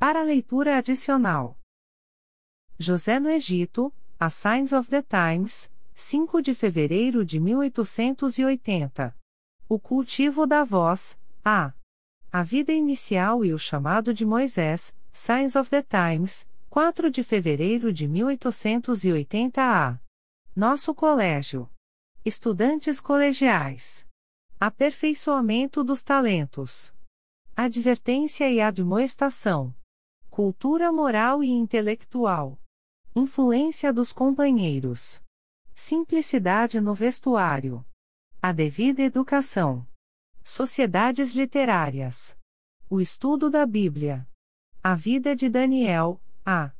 Para leitura adicional. José no Egito, A Signs of the Times, 5 de fevereiro de 1880. O cultivo da voz, A vida inicial e o chamado de Moisés, Signs of the Times, 4 de fevereiro de 1880 Nosso Colégio. Estudantes colegiais. Aperfeiçoamento dos talentos. Advertência e admoestação. Cultura moral e intelectual. Influência dos companheiros. Simplicidade no vestuário. A devida educação. Sociedades literárias. O estudo da Bíblia. A vida de Daniel, A